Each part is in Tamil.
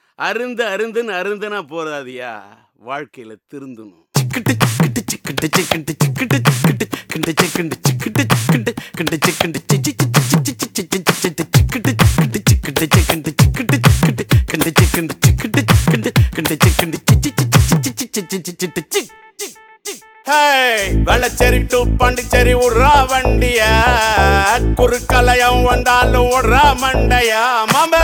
அருந்துன்னு அருந்துனா போதாதியா, வாழ்க்கையில திருந்தணும். வெள்ளச்சேரி டு பாண்டிச்சேரி விட்றா வண்டிய, குறுக்கலையம் வந்தாலும் விட்றா மண்டையா. மாமே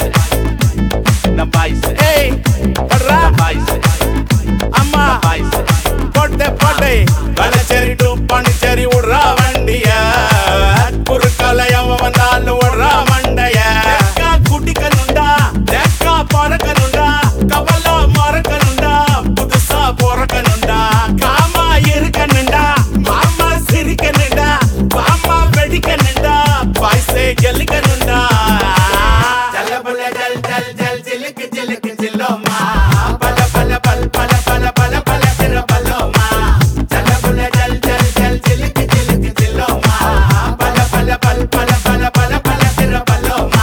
அம்மா போட்டு வெள்ளச்சேரி டு பாண்டிச்சேரி விட்றா வண்டிய, குறுக்கலையம் வந்தாலும் விட்றா மண்டைய. குடிக்கணுண்டா தேக்கா பறக்கணுண்டா, கவலை மறக்கணுண்டா, புதுசா பிறக்கணுண்டா, காமா இருக்கணுண்டா, மாமா சிரிக்கணுண்டா, மாமா வெடிக்கணுண்டா, பாய்ஸே கெலிக்கணுண்டா. ஜல்ல ஜல் ஜல் ஜல் ஜிலுக்கு ஜிலுக்கு ஜில்லோமா, பல பல பல் பல பல பல பல திர பல்லோமா. ஜல்ல ஜல் ஜல் ஜல் ஜிலுக்கு ஜிலுக்கு ஜில்லோமா, பல பல பல் பல பல பல பல திர பல்லோமா.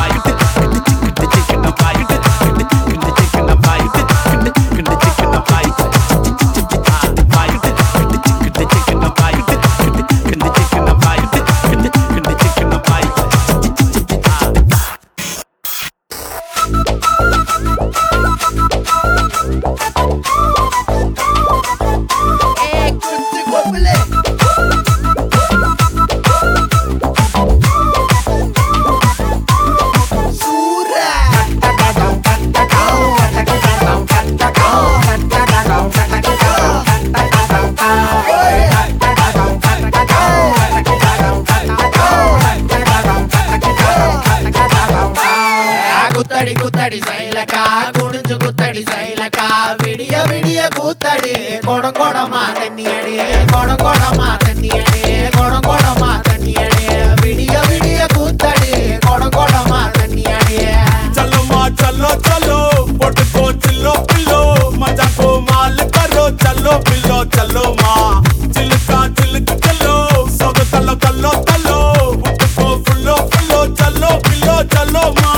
குத்தடி குத்தடி சைலக்கா, குடிஞ்சு குத்தடி சைலக்கா, விடிய விடிய கூத்தடி, கொடம் கொடமா தண்ணி அடி, கொடம் கொடமா தண்ணி அடி, கொடம் கொடமா தண்ணி அடி, விடிய விடிய கூத்தடி, கொடம் கொடமா தண்ணி அடி. चलो चलो चलो पोटको चिल्लो पिल्लो, मजा को माल करो, चलो पिल्लो चलो माँ, चिल्का चिल्क चलो, सब तलो तलो तलो, पोटको फुल्लो फुल्लो, चलो पिल्लो चलो माँ.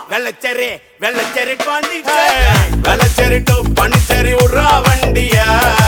வெள்ளச்சேரி பாண்டிச்சேரி, வெள்ளச்சேரி டு பாண்டிச்சேரி விட்றா வண்டியா,